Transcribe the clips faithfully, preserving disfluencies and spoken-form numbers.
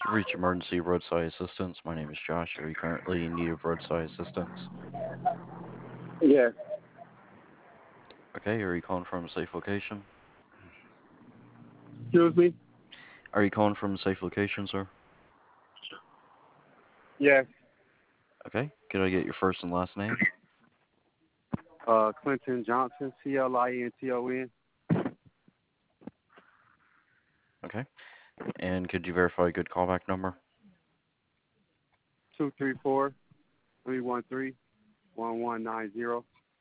You've reached emergency roadside assistance. My name is Josh. Are you currently in need of roadside assistance? Yes. Okay, are you calling from a safe location? Excuse me? Are you calling from a safe location, sir? Yes. Okay, could I get your first and last name? Uh, Clinton Johnson, C L I N T O N, Okay, and could you verify a good callback number? two three four, three one three, one one nine zero.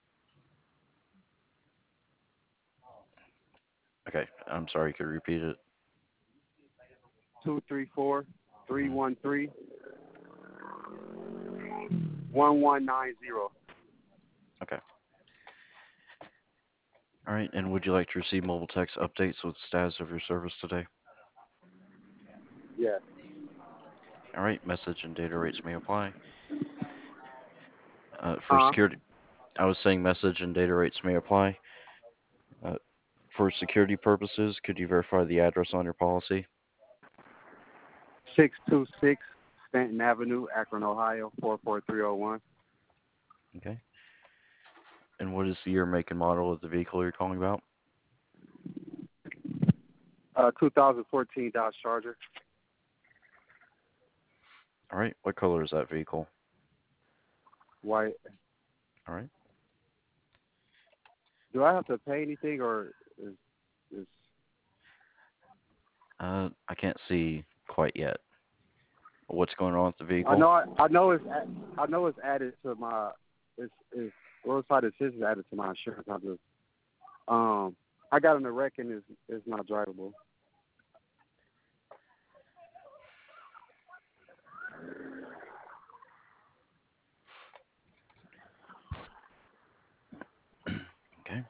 Okay, I'm sorry, could you repeat it? two three four, three Mhm. one three, one one nine zero. Okay. All right, and would you like to receive mobile text updates with the status of your service today? Yes. All right, message and data rates may apply. Uh, for Huh? security, I was saying message and data rates may apply. Uh, for security purposes, could you verify the address on your policy? six two six Stanton Avenue, Akron, Ohio, four four three zero one. Okay. And what is the year, make, and model of the vehicle you're calling about? Uh, twenty fourteen Dodge Charger, All right. What color is that vehicle? white. All right. Do I have to pay anything or is is? Uh, I can't see quite yet. What's going on with the I vehicle? know I, I know it's a- I know it's added to my it's it's roadside assistance added to my insurance. I just um I got in a wreck and it's it's not drivable. Okay.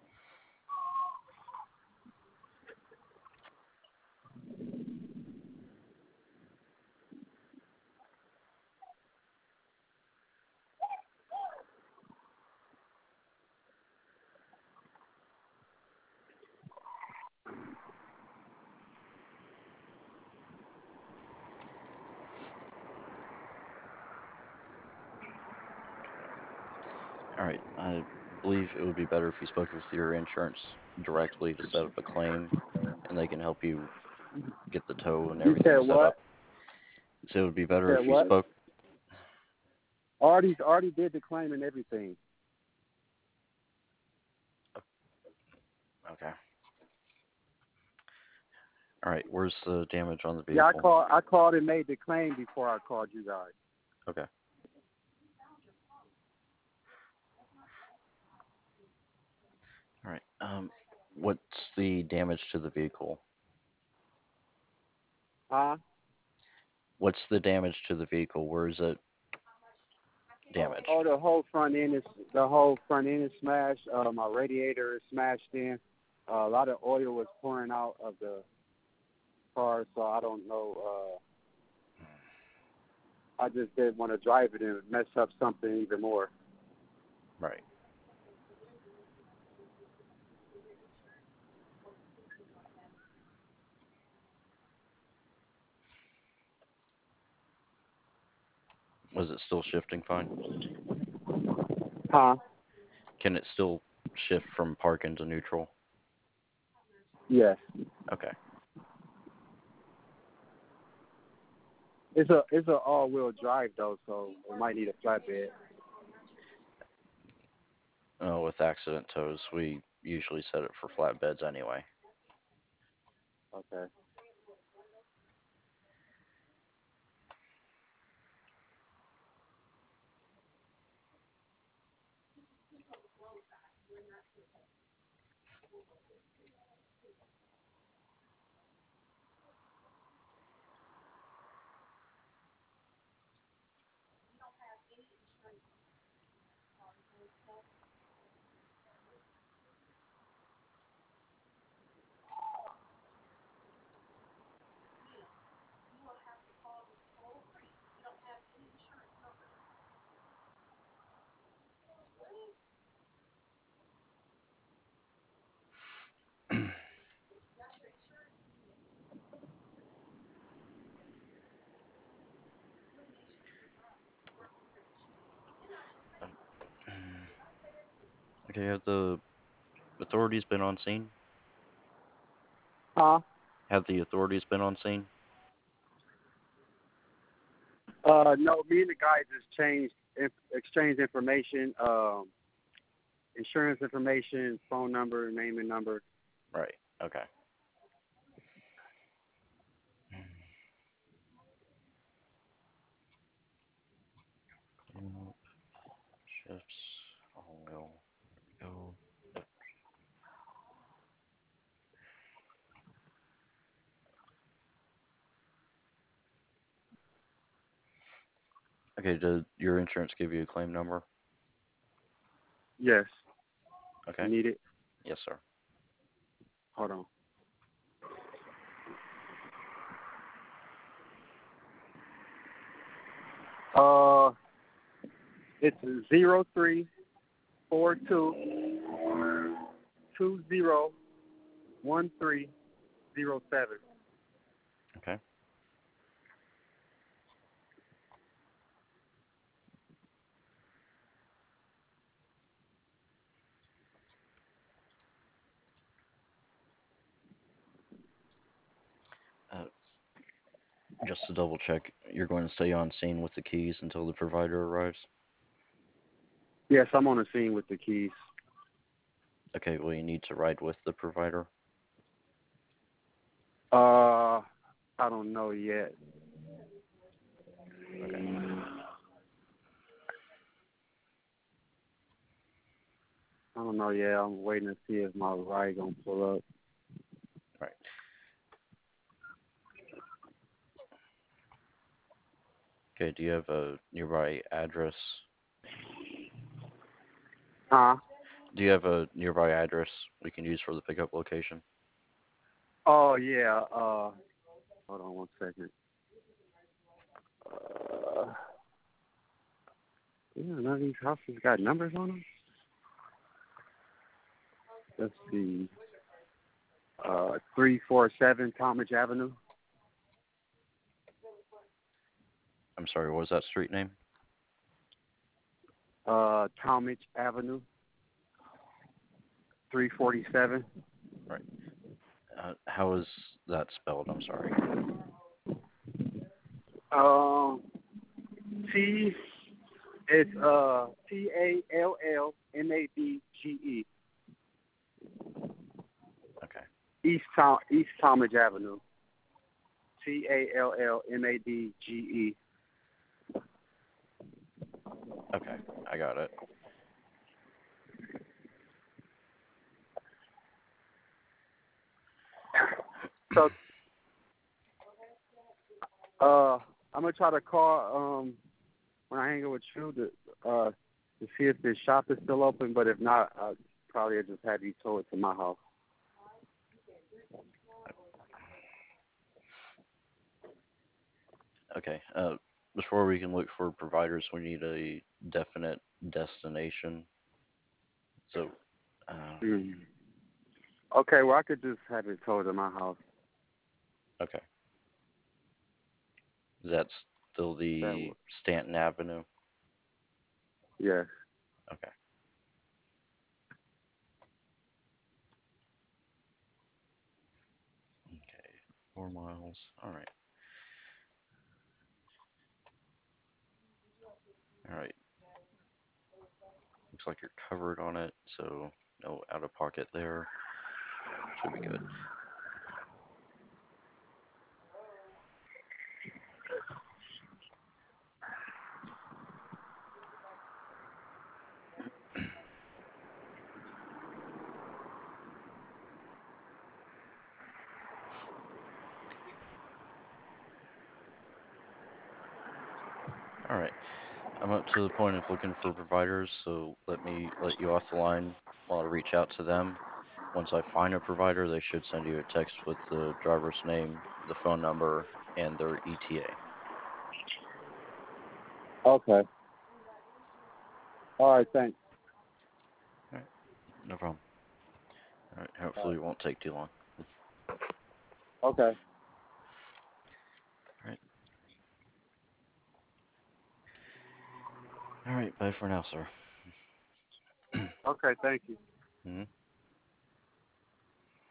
All right. I believe it would be better if you spoke with your insurance directly to set up a claim, and they can help you get the tow and You said everything set what? up. So it would be You better said if you what? spoke. Already already did the claim and everything. Okay. All right. Where's the damage on the Yeah, I vehicle? called I called and made the claim before I called you guys. Okay. All right. Um, what's the damage to the vehicle? Huh? What's the damage to the vehicle? Where is it Oh, damaged? oh, the whole front end is the whole front end is smashed. Uh, my radiator is smashed in. Uh, a lot of oil was pouring out of the car, so I don't know. Uh, I just didn't want to drive it and mess up something even more. Right. Was it still shifting fine? Huh? Can it still shift from park into neutral? Yes. Okay. It's a it's a all wheel drive though, so it might need a flatbed. Uh, with accident tows, we usually set it for flatbeds anyway. Okay. Okay, have the authorities been on scene? Huh? Have the authorities been on scene? Uh, no, me and the guy just changed, inf- exchanged information, um, insurance information, phone number, name and number. Right. Okay. Cleanup shifts. All will go. Okay, did your insurance give you a claim number? Yes. You Okay. need it? Yes, sir. Hold on. Uh, it's zero three four two two zero one three zero seven. Okay. Uh, just to double check, you're going to stay on scene with the keys until the provider arrives? Yes, I'm on the scene with the keys. Okay, well, you need to ride with the provider? Uh, I don't know yet. Okay. I don't know yet. I'm waiting to see if my ride gonna pull up. Right. Okay, do you have a nearby address? Huh? Do you have a nearby address we can use for the pickup location? Oh yeah. Uh, hold on one second. Uh, yeah, none of these houses got numbers on them. Let's see. Uh, three four seven Talmadge Avenue. I'm sorry, what was that street name? Uh, Talmadge Avenue. Three forty seven. Right. Uh, how is that spelled? I'm sorry. Um, T. It's uh T A L L M A D G E. Okay. East Tom East Talmadge Avenue. T A L L M A D G E. Okay, I got it. So, uh, I'm gonna try to call um when I hang out with you to uh to see if the shop is still open. But if not, I probably just have you towed to my house. Okay. Uh, before we can look for providers, we need a definite destination. So, uh, Mm. Okay, well I could just have it towed to my house. okay. That's still That the would. Stanton Avenue. Yes. Okay. Okay. Four miles. All right. All right. Looks like you're covered on it, so no out of pocket there. Should be good. All right. I'm up to the point of looking for providers, so let me let you off the line while I reach out to them. Once I find a provider, they should send you a text with the driver's name, the phone number, and their E T A. Okay. All right. Thanks. All right, no problem. All right, All hopefully it won't take too long. right. Okay. All right, all right, bye for now, sir. Okay, thank you. Mhm.